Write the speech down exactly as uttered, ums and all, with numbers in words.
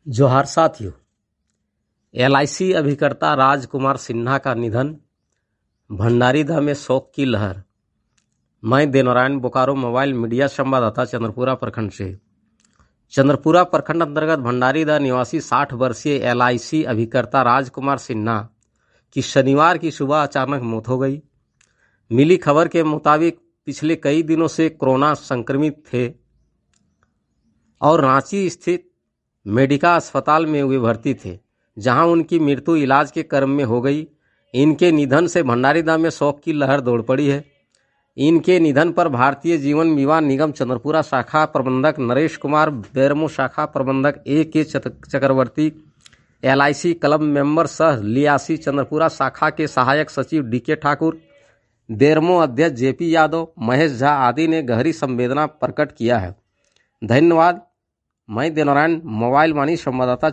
जोहार साथियों। L I सी अभिकर्ता राजकुमार सिन्हा का निधन, भंडारीदह में शोक की लहर। मैं देवनारायण बोकारो मोबाइल मीडिया संवाददाता चंद्रपुरा प्रखंड से। चंद्रपुरा प्रखंड अंतर्गत भंडारीदह निवासी साठ वर्षीय एल आई सी अभिकर्ता राजकुमार सिन्हा की शनिवार की सुबह अचानक मौत हो गई। मिली खबर के मुताबिक पिछले कई दिनों से कोरोना संक्रमित थे और रांची स्थित मेडिका अस्पताल में वे भर्ती थे, जहां उनकी मृत्यु इलाज के क्रम में हो गई। इनके निधन से भंडारीदह में शोक की लहर दौड़ पड़ी है। इनके निधन पर भारतीय जीवन बीमा निगम चंद्रपुरा शाखा प्रबंधक नरेश कुमार, बेरमो शाखा प्रबंधक A K Chakravarti, L I C club member सह लियासी चंद्रपुरा शाखा के सहायक सचिव डी के ठाकुर, बेरमो अध्यक्ष जे पी यादव, महेश झा आदि ने गहरी संवेदना प्रकट किया है। धन्यवाद। मैं देवनारायण मोबाइल वाणी संवाददाता